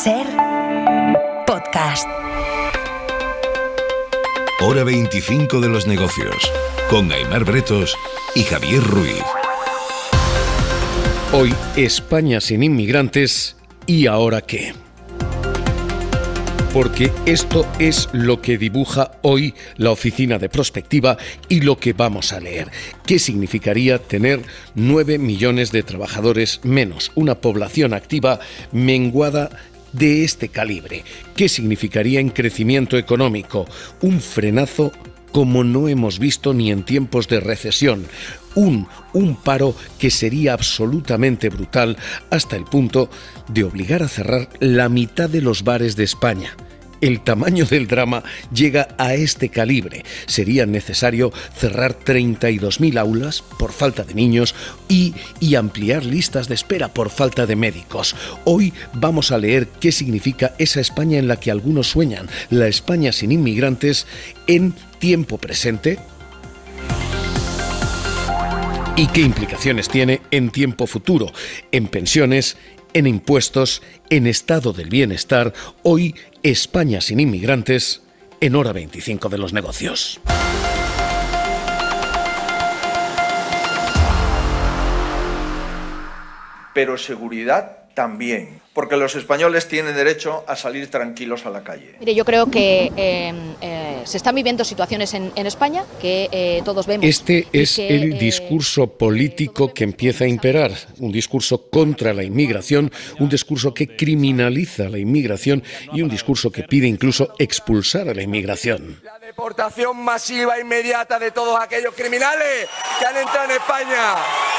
SER Podcast. Hora 25 de los negocios, con Aimar Bretos y Javier Ruiz. Hoy, España sin inmigrantes, ¿y ahora qué? Porque esto es lo que dibuja hoy la Oficina de Prospectiva y lo que vamos a leer. ¿Qué significaría tener 9 millones de trabajadores menos? Una población activa menguada de este calibre. ¿Qué significaría en crecimiento económico? Un frenazo como no hemos visto ni en tiempos de recesión. Un paro que sería absolutamente brutal hasta el punto de obligar a cerrar la mitad de los bares de España. El tamaño del drama llega a este calibre. Sería necesario cerrar 32.000 aulas por falta de niños y ampliar listas de espera por falta de médicos. Hoy vamos a leer qué significa esa España en la que algunos sueñan, la España sin inmigrantes en tiempo presente. ¿Y qué implicaciones tiene en tiempo futuro, en pensiones, en impuestos, en estado del bienestar? Hoy, España sin inmigrantes, en Hora 25 de los negocios. Pero seguridad también, porque los españoles tienen derecho a salir tranquilos a la calle. Mire, yo creo que se están viviendo situaciones en España que todos vemos. Este es el discurso político que empieza a imperar, un discurso contra la inmigración, un discurso que criminaliza la inmigración y un discurso que pide incluso expulsar a la inmigración. La deportación masiva e inmediata de todos aquellos criminales que han entrado en España.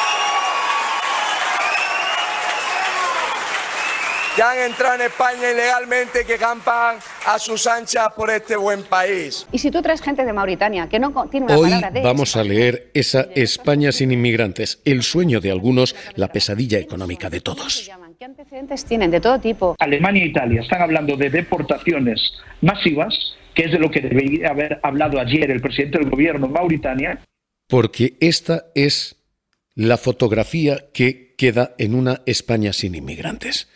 Que han entrado en España ilegalmente, que campan a sus anchas por este buen país. Y si tú traes gente de Mauritania que no tiene una palabra de... Hoy vamos a leer esa España sin inmigrantes, el sueño de algunos, la pesadilla económica de todos. ¿Qué antecedentes tienen de todo tipo? Alemania e Italia están hablando de deportaciones masivas, que es de lo que debería haber hablado ayer el presidente del gobierno en Mauritania. Porque esta es la fotografía que queda en una España sin inmigrantes.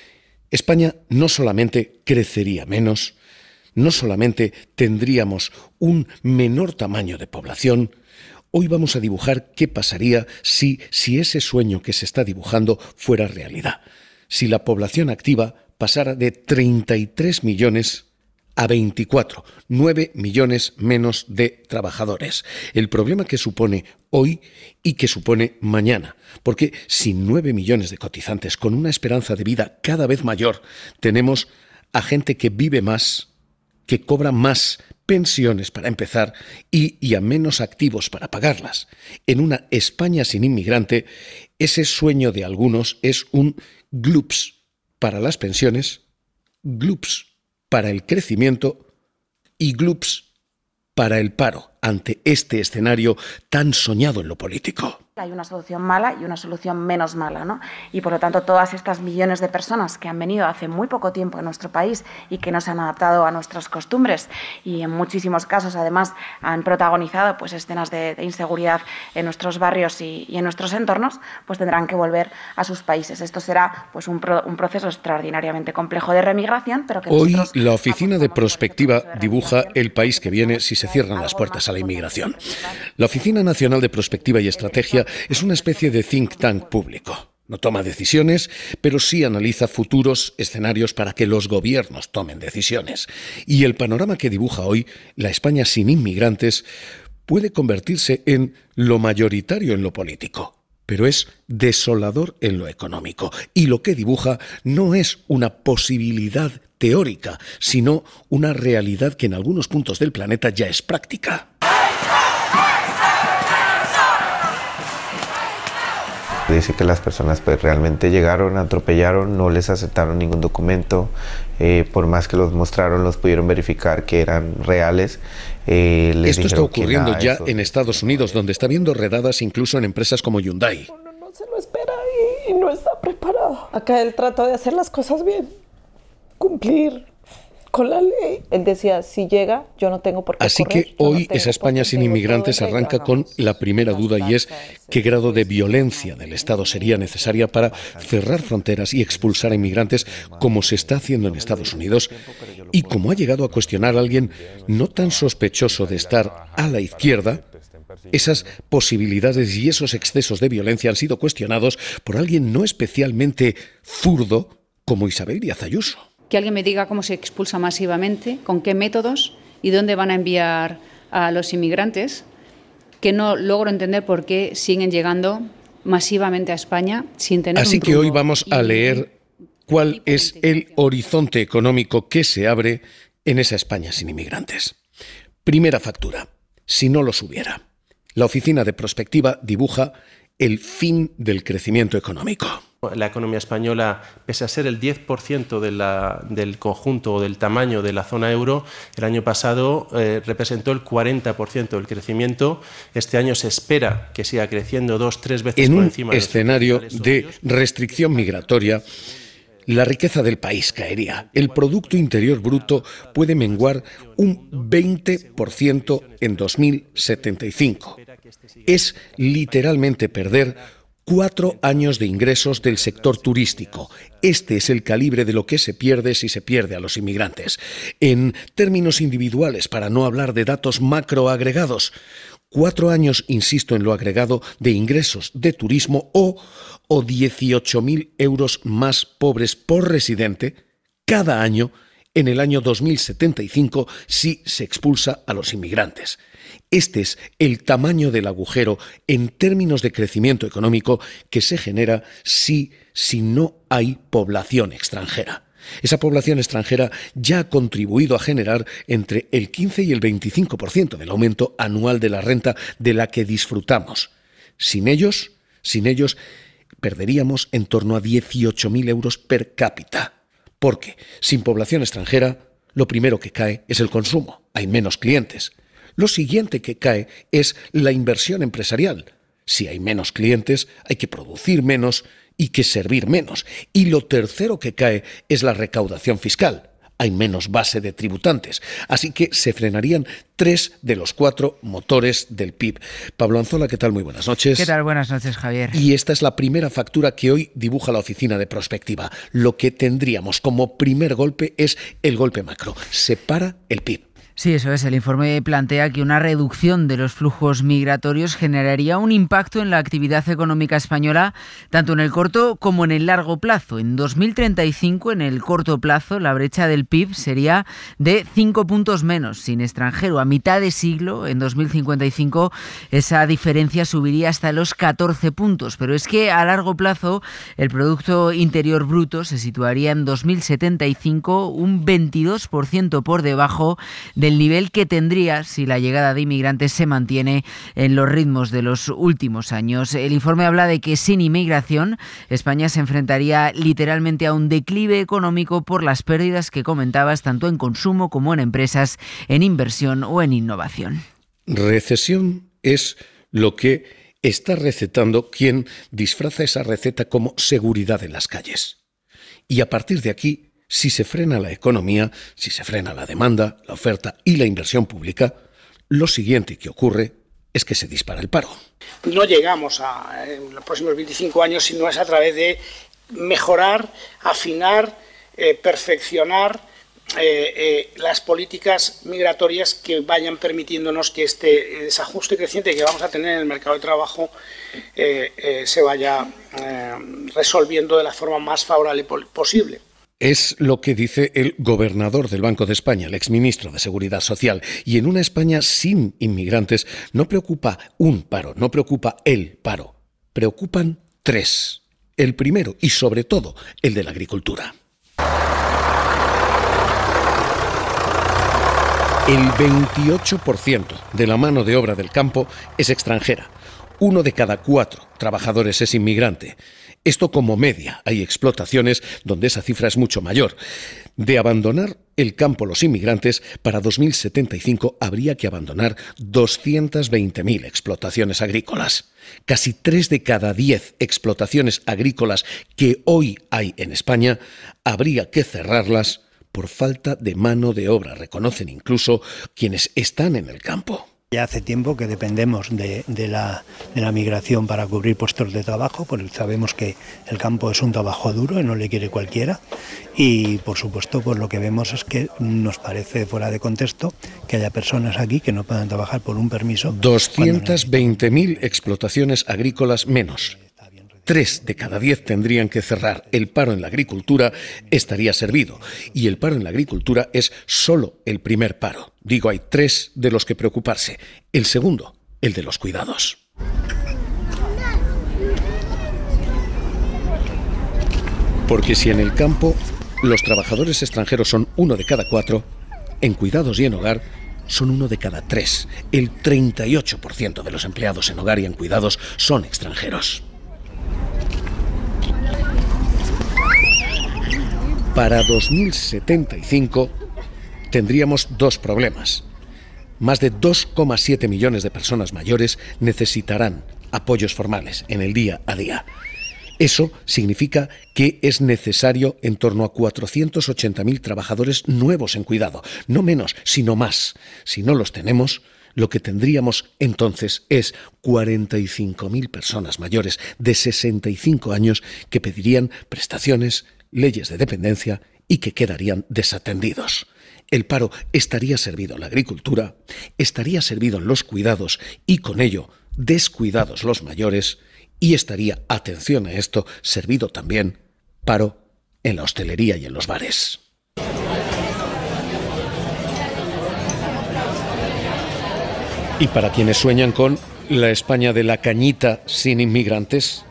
España no solamente crecería menos, no solamente tendríamos un menor tamaño de población. Hoy vamos a dibujar qué pasaría si ese sueño que se está dibujando fuera realidad. Si la población activa pasara de 33 millones a 24, 9 millones menos de trabajadores. El problema que supone hoy y que supone mañana. Porque sin 9 millones de cotizantes, con una esperanza de vida cada vez mayor, tenemos a gente que vive más, que cobra más pensiones para empezar y a menos activos para pagarlas. En una España sin inmigrante, ese sueño de algunos es un glups para las pensiones, glups para el crecimiento y glups para el paro ante este escenario tan soñado en lo político. Hay una solución mala y una solución menos mala, ¿no? Y por lo tanto todas estas millones de personas que han venido hace muy poco tiempo a nuestro país y que no se han adaptado a nuestras costumbres y en muchísimos casos además han protagonizado pues escenas de inseguridad en nuestros barrios y en nuestros entornos, pues tendrán que volver a sus países. Esto será pues un proceso extraordinariamente complejo de remigración, pero que hoy la Oficina de Prospectiva dibuja el país que viene si se cierran las puertas a la inmigración. La Oficina Nacional de Prospectiva y Estrategia es una especie de think tank público. No toma decisiones, pero sí analiza futuros escenarios para que los gobiernos tomen decisiones. Y el panorama que dibuja hoy, la España sin inmigrantes, puede convertirse en lo mayoritario en lo político, pero es desolador en lo económico. Y lo que dibuja no es una posibilidad teórica, sino una realidad que en algunos puntos del planeta ya es práctica. Dice que las personas pues realmente llegaron, atropellaron, no les aceptaron ningún documento, por más que los mostraron, los pudieron verificar que eran reales. Esto está ocurriendo ya en Estados Unidos, donde está habiendo redadas incluso en empresas como Hyundai. No se lo espera y no está preparado. Acá él trata de hacer las cosas bien, cumplir con la ley. Él decía, si llega, yo no tengo por qué Así correr, que hoy esa España sin inmigrantes arranca con la primera duda, y es qué grado de violencia del Estado sería necesaria para cerrar fronteras y expulsar a inmigrantes, como se está haciendo en Estados Unidos, y como ha llegado a cuestionar a alguien no tan sospechoso de estar a la izquierda. Esas posibilidades y esos excesos de violencia han sido cuestionados por alguien no especialmente zurdo como Isabel Díaz Ayuso. Que alguien me diga cómo se expulsa masivamente, con qué métodos y dónde van a enviar a los inmigrantes, que no logro entender por qué siguen llegando masivamente a España sin tener Así un que rumbo. hoy vamos a leer cuál es el horizonte económico que se abre en esa España sin inmigrantes. Primera factura, si no los hubiera. La Oficina de Prospectiva dibuja el fin del crecimiento económico. La economía española, pese a ser el 10% del conjunto o del tamaño de la zona euro, el año pasado representó el 40% del crecimiento. Este año se espera que siga creciendo 2-3 veces por encima de los escenario de restricción migratoria, la riqueza del país caería. El Producto Interior Bruto puede menguar un 20% en 2075. Es literalmente perder 4 años de ingresos del sector turístico. Este es el calibre de lo que se pierde si se pierde a los inmigrantes. En términos individuales, para no hablar de datos macroagregados, 4 años, insisto en lo agregado, de ingresos de turismo o 18.000 euros más pobres por residente cada año en el año 2075 si se expulsa a los inmigrantes. Este es el tamaño del agujero en términos de crecimiento económico que se genera si no hay población extranjera. Esa población extranjera ya ha contribuido a generar entre el 15 y el 25% del aumento anual de la renta de la que disfrutamos. Sin ellos, perderíamos en torno a 18.000 euros per cápita. Porque sin población extranjera, lo primero que cae es el consumo. Hay menos clientes. Lo siguiente que cae es la inversión empresarial. Si hay menos clientes, hay que producir menos y que servir menos. Y lo tercero que cae es la recaudación fiscal. Hay menos base de tributantes. Así que se frenarían 3 de los 4 motores del PIB. Pablo Anzola, ¿qué tal? Muy buenas noches. ¿Qué tal? Buenas noches, Javier. Y esta es la primera factura que hoy dibuja la Oficina de Prospectiva. Lo que tendríamos como primer golpe es el golpe macro. Se para el PIB. Sí, eso es. El informe plantea que una reducción de los flujos migratorios generaría un impacto en la actividad económica española, tanto en el corto como en el largo plazo. En 2035, en el corto plazo, la brecha del PIB sería de 5 puntos menos. Sin extranjero, a mitad de siglo, en 2055, esa diferencia subiría hasta los 14 puntos. Pero es que a largo plazo, el Producto Interior Bruto se situaría en 2075 un 22% por debajo del nivel que tendría si la llegada de inmigrantes se mantiene en los ritmos de los últimos años. El informe habla de que sin inmigración España se enfrentaría literalmente a un declive económico por las pérdidas que comentabas tanto en consumo como en empresas, en inversión o en innovación. Recesión es lo que está recetando quien disfraza esa receta como seguridad en las calles. Y a partir de aquí, si se frena la economía, si se frena la demanda, la oferta y la inversión pública, lo siguiente que ocurre es que se dispara el paro. No llegamos en los próximos 25 años si no es a través de mejorar, afinar, perfeccionar las políticas migratorias que vayan permitiéndonos que este desajuste creciente que vamos a tener en el mercado de trabajo se vaya resolviendo de la forma más favorable posible. Es lo que dice el gobernador del Banco de España, el exministro de Seguridad Social. Y en una España sin inmigrantes no preocupa un paro, no preocupa el paro. Preocupan 3. El primero y sobre todo el de la agricultura. El 28% de la mano de obra del campo es extranjera. 1 de cada 4 trabajadores es inmigrante. Esto como media. Hay explotaciones donde esa cifra es mucho mayor. De abandonar el campo los inmigrantes, para 2075 habría que abandonar 220.000 explotaciones agrícolas. Casi 3 de cada 10 explotaciones agrícolas que hoy hay en España habría que cerrarlas por falta de mano de obra, reconocen incluso quienes están en el campo. Ya hace tiempo que dependemos de la migración para cubrir puestos de trabajo, porque sabemos que el campo es un trabajo duro y no le quiere cualquiera. Y por supuesto, pues lo que vemos es que nos parece fuera de contexto que haya personas aquí que no puedan trabajar por un permiso. 220.000 explotaciones agrícolas menos. 3 de cada 10 tendrían que cerrar. El paro en la agricultura estaría servido. Y el paro en la agricultura es solo el primer paro. Digo, hay 3 de los que preocuparse. El segundo, el de los cuidados. Porque si en el campo los trabajadores extranjeros son 1 de cada 4, en cuidados y en hogar son 1 de cada 3. El 38% de los empleados en hogar y en cuidados son extranjeros. Para 2075 tendríamos 2 problemas. Más de 2,7 millones de personas mayores necesitarán apoyos formales en el día a día. Eso significa que es necesario en torno a 480.000 trabajadores nuevos en cuidado. No menos, sino más. Si no los tenemos, lo que tendríamos entonces es 45.000 personas mayores de 65 años que pedirían prestaciones, leyes de dependencia y que quedarían desatendidos. El paro estaría servido en la agricultura, estaría servido en los cuidados y con ello descuidados los mayores y estaría, atención a esto, servido también paro en la hostelería y en los bares. Y para quienes sueñan con la España de la cañita sin inmigrantes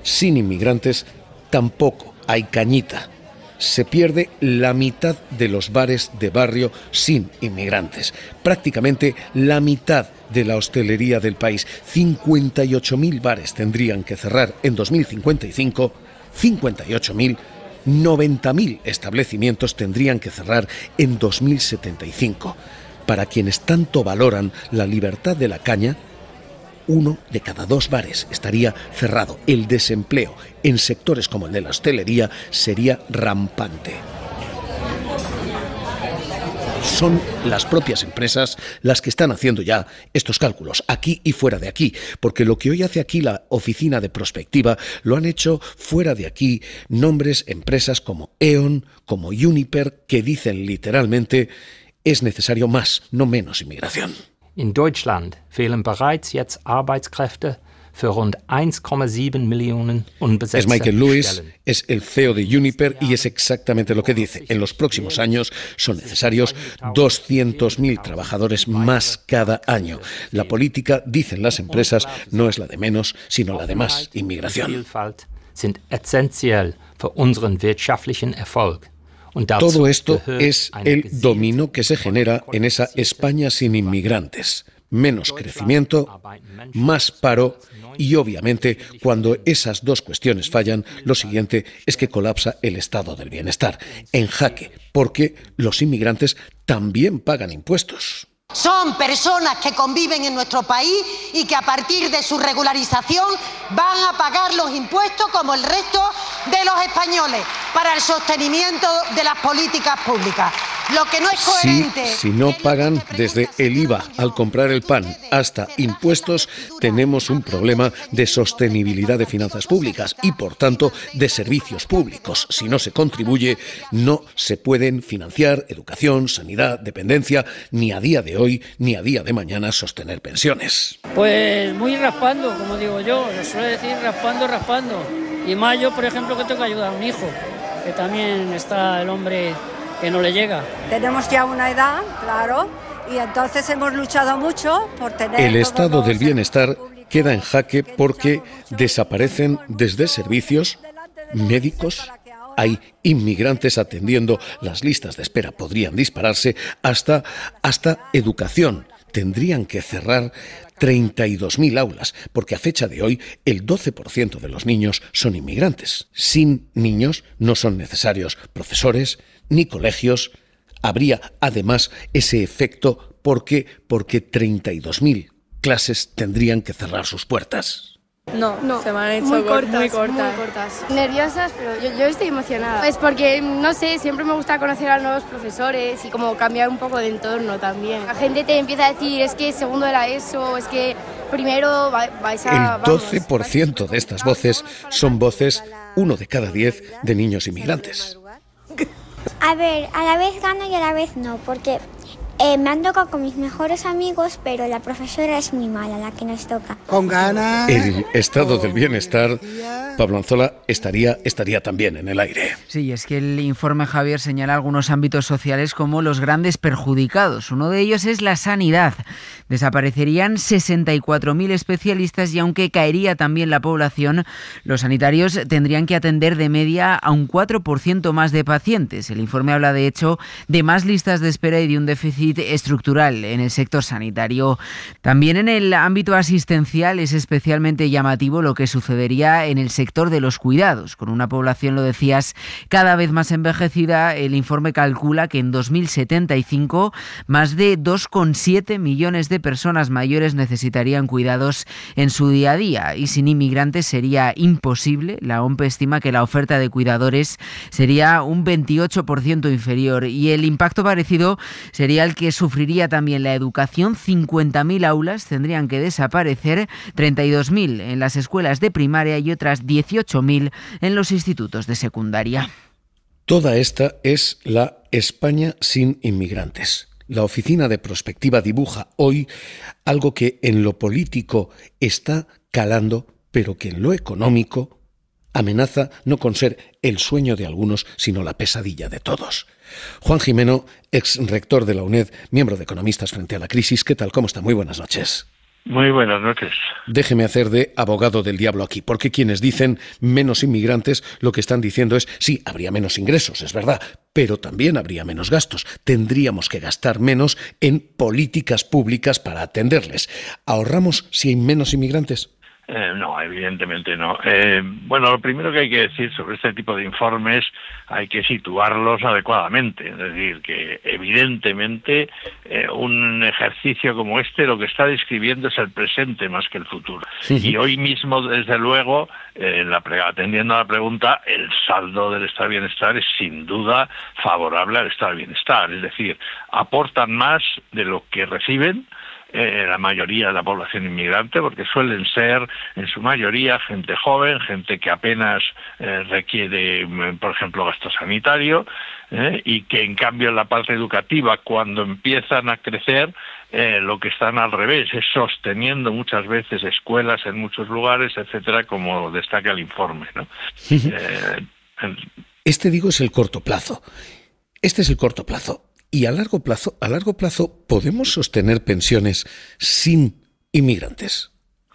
tampoco hay cañita. Se pierde la mitad de los bares de barrio sin inmigrantes. Prácticamente la mitad de la hostelería del país. 58.000 bares tendrían que cerrar en 2055. 58.000. 90.000 establecimientos tendrían que cerrar en 2075. Para quienes tanto valoran la libertad de la caña, 1 de cada 2 bares estaría cerrado. El desempleo en sectores como el de la hostelería sería rampante. Son las propias empresas las que están haciendo ya estos cálculos, aquí y fuera de aquí, porque lo que hoy hace aquí la Oficina de Prospectiva lo han hecho fuera de aquí nombres, empresas como E.ON, como Uniper, que dicen literalmente: es necesario más, no menos inmigración. In Deutschland fehlen bereits jetzt Arbeitskräfte für rund 1,7 Millionen unbesetzte Es Michael Lewis, Stellen. es el CEO de Uniper y es exactamente lo que dice. En los próximos años son necesarios 200.000 trabajadores más cada año. La política, dicen las empresas, no es la de menos, sino la de más inmigración. Vielfalt sind essentiell für unseren wirtschaftlichen Erfolg. Todo esto es el dominó que se genera en esa España sin inmigrantes. Menos crecimiento, más paro y, obviamente, cuando esas 2 cuestiones fallan, lo siguiente es que colapsa el estado del bienestar, en jaque, porque los inmigrantes también pagan impuestos. Son personas que conviven en nuestro país y que a partir de su regularización van a pagar los impuestos como el resto de los españoles para el sostenimiento de las políticas públicas. Lo que no es coherente... Si no pagan desde el IVA al comprar el pan hasta impuestos, tenemos un problema de sostenibilidad de finanzas públicas y, por tanto, de servicios públicos. Si no se contribuye, no se pueden financiar educación, sanidad, dependencia, ni a día de hoy, ni a día de mañana sostener pensiones. Pues muy raspando, como digo yo, lo suele decir raspando. Y más yo, por ejemplo, que tengo que ayudar a un hijo, que también está el hombre que no le llega. Tenemos ya una edad, claro, y entonces hemos luchado mucho por tener... El estado del bienestar queda en jaque porque desaparecen desde servicios médicos. Hay inmigrantes atendiendo, las listas de espera podrían dispararse, hasta educación. Tendrían que cerrar 32.000 aulas, porque a fecha de hoy el 12% de los niños son inmigrantes. Sin niños no son necesarios profesores ni colegios. Habría además ese efecto porque 32.000 clases tendrían que cerrar sus puertas. No, se me han hecho muy cortas. Nerviosas, pero yo estoy emocionada. Pues porque, no sé, siempre me gusta conocer a nuevos profesores y como cambiar un poco de entorno también. La gente te empieza a decir, es que segundo era eso, es que primero vais a... El 12% de estas voces son voces, 1 de cada 10, de niños inmigrantes. A ver, a la vez gano y a la vez no, porque me han tocado con mis mejores amigos, pero la profesora es muy mala, la que nos toca. Con ganas. El estado del bienestar, Pablo Anzola, estaría también en el aire. Sí, es que el informe, Javier, señala algunos ámbitos sociales como los grandes perjudicados. Uno de ellos es la sanidad. Desaparecerían 64.000 especialistas y aunque caería también la población, los sanitarios tendrían que atender de media a un 4% más de pacientes. El informe habla, de hecho, de más listas de espera y de un déficit estructural en el sector sanitario. También en el ámbito asistencial es especialmente llamativo lo que sucedería en el sector de los cuidados. Con una población, lo decías, cada vez más envejecida, el informe calcula que en 2075 más de 2,7 millones de personas mayores necesitarían cuidados en su día a día y sin inmigrantes sería imposible. La OMPE estima que la oferta de cuidadores sería un 28% inferior y el impacto parecido sería el que sufriría también la educación. 50.000 aulas tendrían que desaparecer, 32.000 en las escuelas de primaria y otras 18.000 en los institutos de secundaria. Toda esta es la España sin inmigrantes. La Oficina de Prospectiva dibuja hoy algo que en lo político está calando, pero que en lo económico amenaza no con ser el sueño de algunos, sino la pesadilla de todos. Juan Jimeno, ex rector de la UNED, miembro de Economistas frente a la crisis. ¿Qué tal? ¿Cómo está? Muy buenas noches. Muy buenas noches. Déjeme hacer de abogado del diablo aquí, porque quienes dicen menos inmigrantes lo que están diciendo es, sí, habría menos ingresos, es verdad, pero también habría menos gastos. Tendríamos que gastar menos en políticas públicas para atenderles. ¿Ahorramos si hay menos inmigrantes? No, evidentemente no. Bueno, lo primero que hay que decir sobre este tipo de informes, hay que situarlos adecuadamente. Es decir, que evidentemente un ejercicio como este lo que está describiendo es el presente más que el futuro. Sí. Y hoy mismo, desde luego, atendiendo a la pregunta, el saldo del estado de bienestar es sin duda favorable al estado de bienestar. Es decir, aportan más de lo que reciben la mayoría de la población inmigrante, porque suelen ser en su mayoría gente joven, gente que apenas requiere, por ejemplo, gasto sanitario, y que en cambio en la parte educativa, cuando empiezan a crecer, lo que están al revés, es sosteniendo muchas veces escuelas en muchos lugares, etcétera, como destaca el informe, ¿no? Este, digo, es el corto plazo. Este es el corto plazo. Y a largo plazo, ¿podemos sostener pensiones sin inmigrantes?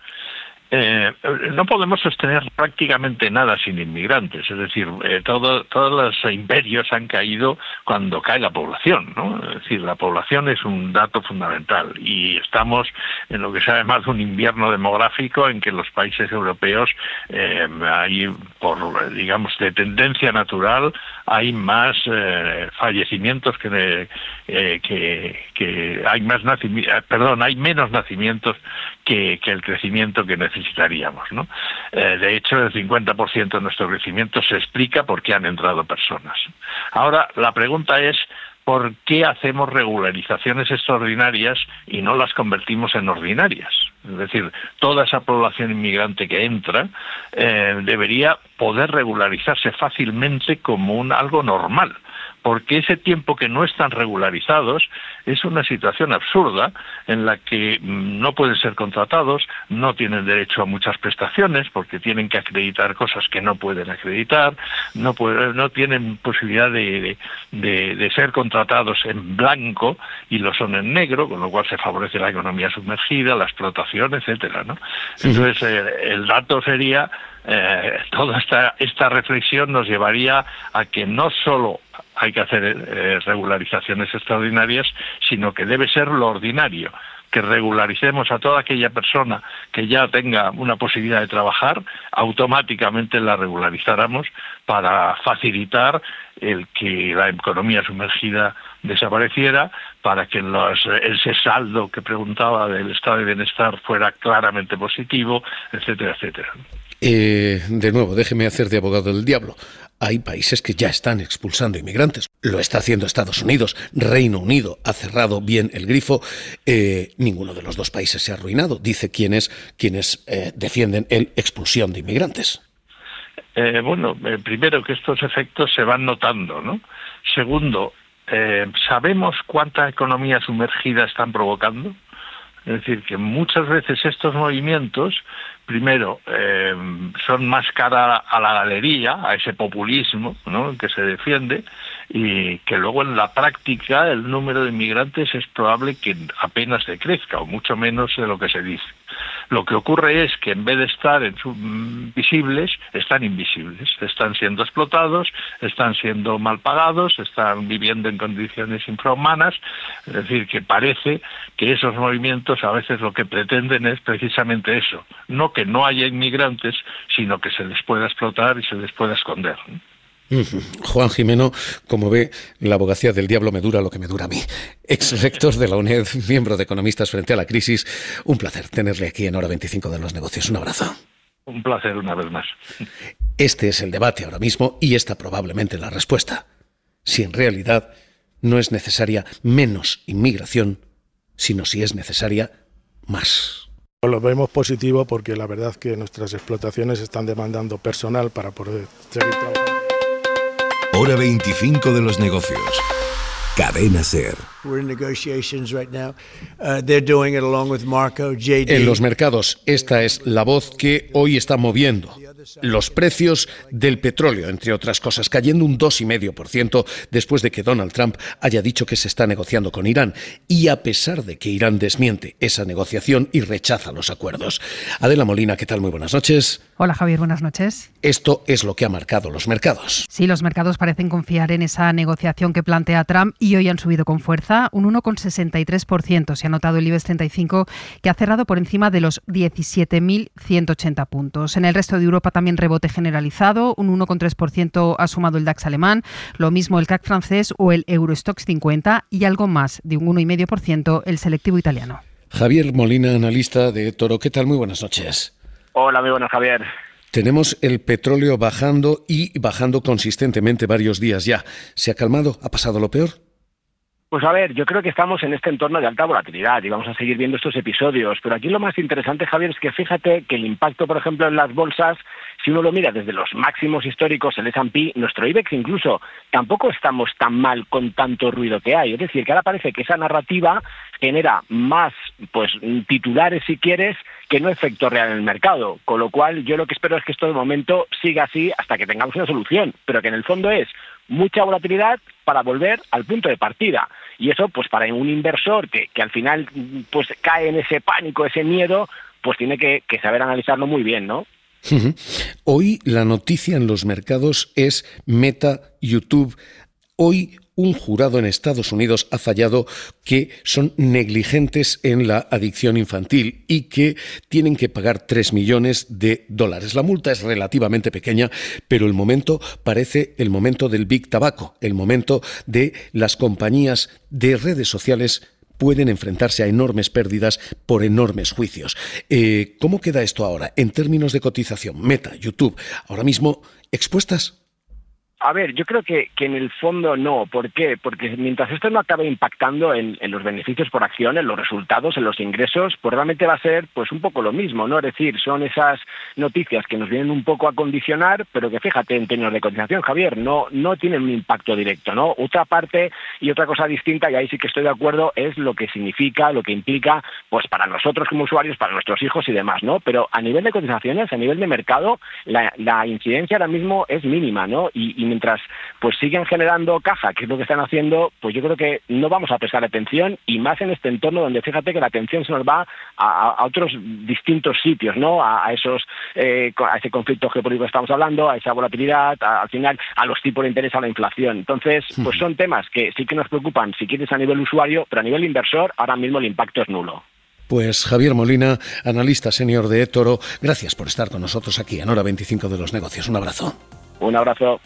No podemos sostener prácticamente nada sin inmigrantes, es decir, todos los imperios han caído cuando cae la población, ¿no? Es decir, la población es un dato fundamental y estamos en lo que se llama un invierno demográfico en que los países europeos hay, por digamos de tendencia natural, hay más fallecimientos que hay más hay menos nacimientos que el crecimiento que necesitaríamos, ¿no? De hecho, el 50% de nuestro crecimiento se explica porque han entrado personas. Ahora, la pregunta es, ¿por qué hacemos regularizaciones extraordinarias y no las convertimos en ordinarias? Es decir, toda esa población inmigrante que entra debería poder regularizarse fácilmente como algo normal, porque ese tiempo que no están regularizados es una situación absurda en la que no pueden ser contratados, no tienen derecho a muchas prestaciones porque tienen que acreditar cosas que no pueden acreditar, no tienen posibilidad de ser contratados en blanco y lo son en negro, con lo cual se favorece la economía sumergida, la explotación, etcétera, ¿no? Entonces, el dato sería, toda esta reflexión nos llevaría a que no solo hay que hacer regularizaciones extraordinarias, sino que debe ser lo ordinario, que regularicemos a toda aquella persona que ya tenga una posibilidad de trabajar, automáticamente la regularizáramos para facilitar el que la economía sumergida desapareciera, para que ese saldo que preguntaba del estado de bienestar fuera claramente positivo, etcétera, etcétera. De nuevo, déjeme hacer de abogado del diablo. Hay países que ya están expulsando inmigrantes. Lo está haciendo Estados Unidos. Reino Unido ha cerrado bien el grifo. Ninguno de los dos países se ha arruinado, dice quienes defienden la expulsión de inmigrantes. Primero que estos efectos se van notando, ¿no? Segundo, ¿sabemos cuánta economía sumergida están provocando? Es decir, que muchas veces estos movimientos, primero, son más cara a la galería, a ese populismo, ¿no?, que se defiende, y que luego en la práctica el número de inmigrantes es probable que apenas decrezca, o mucho menos de lo que se dice. Lo que ocurre es que en vez de estar visibles, están invisibles. Están siendo explotados, están siendo mal pagados, están viviendo en condiciones infrahumanas. Es decir, que parece que esos movimientos a veces lo que pretenden es precisamente eso. No que no haya inmigrantes, sino que se les pueda explotar y se les pueda esconder, ¿no? Juan Gimeno, como ve, la abogacía del diablo me dura lo que me dura a mí. Ex rector de la UNED, miembro de Economistas frente a la crisis. Un placer tenerle aquí en Hora 25 de los negocios. Un abrazo. Un placer una vez más. Este es el debate ahora mismo y esta probablemente la respuesta. Si en realidad no es necesaria menos inmigración, sino si es necesaria más. Lo vemos positivo porque la verdad que nuestras explotaciones están demandando personal para poder seguir trabajando. Hora 25 de los negocios. Cadena SER. En los mercados, esta es la voz que hoy está moviendo los precios del petróleo, entre otras cosas, cayendo un 2,5% después de que Donald Trump haya dicho que se está negociando con Irán, y a pesar de que Irán desmiente esa negociación y rechaza los acuerdos. Adela Molina, ¿qué tal? Muy buenas noches. Hola Javier, buenas noches. Esto es lo que ha marcado los mercados. Sí, los mercados parecen confiar en esa negociación que plantea Trump y hoy han subido con fuerza, un 1,63%. Se ha notado el IBEX 35, que ha cerrado por encima de los 17.180 puntos. En el resto de Europa también rebote generalizado, un 1,3% ha sumado el DAX alemán, lo mismo el CAC francés o el Eurostoxx 50 y algo más de un 1,5% el selectivo italiano. Javier Molina, analista de Toro, ¿qué tal? Muy buenas noches. Hola, muy buenas, Javier. Tenemos el petróleo bajando y bajando consistentemente varios días ya. ¿Se ha calmado? ¿Ha pasado lo peor? Pues a ver, yo creo que estamos en este entorno de alta volatilidad y vamos a seguir viendo estos episodios, pero aquí lo más interesante, Javier, es que fíjate que el impacto, por ejemplo, en las bolsas, si uno lo mira desde los máximos históricos, el S&P, nuestro IBEX incluso, tampoco estamos tan mal con tanto ruido que hay. Es decir, que ahora parece que esa narrativa genera más titulares, si quieres, que no efecto real en el mercado, con lo cual yo lo que espero es que esto de momento siga así hasta que tengamos una solución, pero que en el fondo es mucha volatilidad para volver al punto de partida. Y eso, pues para un inversor que al final pues cae en ese pánico, ese miedo, pues tiene que saber analizarlo muy bien, ¿no? Hoy la noticia en los mercados es Meta, YouTube. Hoy un jurado en Estados Unidos ha fallado que son negligentes en la adicción infantil y que tienen que pagar $3 millones. La multa es relativamente pequeña, pero el momento parece el momento del Big Tobacco, el momento de las compañías de redes sociales pueden enfrentarse a enormes pérdidas por enormes juicios. ¿Cómo queda esto ahora en términos de cotización? Meta, YouTube, ahora mismo expuestas. A ver, yo creo que en el fondo no. ¿Por qué? Porque mientras esto no acabe impactando en los beneficios por acción, en los resultados, en los ingresos, pues realmente va a ser pues un poco lo mismo, ¿no? Es decir, son esas noticias que nos vienen un poco a condicionar, pero que fíjate, en términos de cotización, Javier, no tienen un impacto directo, ¿no? Otra parte y otra cosa distinta, y ahí sí que estoy de acuerdo, es lo que significa, lo que implica, pues para nosotros como usuarios, para nuestros hijos y demás, ¿no? Pero a nivel de cotizaciones, a nivel de mercado, la incidencia ahora mismo es mínima, ¿no? Y mientras pues siguen generando caja, que es lo que están haciendo, pues yo creo que no vamos a prestar atención, y más en este entorno donde fíjate que la atención se nos va a otros distintos sitios, ¿no? A ese conflicto geopolítico que estamos hablando, a esa volatilidad, al final a los tipos de interés, a la inflación. Entonces, pues son temas que sí que nos preocupan, si quieres, a nivel usuario, pero a nivel inversor ahora mismo el impacto es nulo. Pues Javier Molina, analista senior de eToro, gracias por estar con nosotros aquí en Hora 25 de los Negocios. Un abrazo. Un abrazo.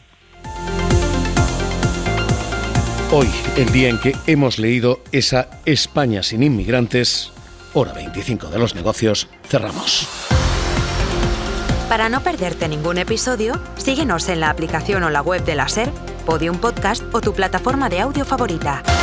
Hoy, el día en que hemos leído esa España sin inmigrantes, Hora 25 de los Negocios, cerramos. Para no perderte ningún episodio, síguenos en la aplicación o la web de la SER, Podium Podcast o tu plataforma de audio favorita.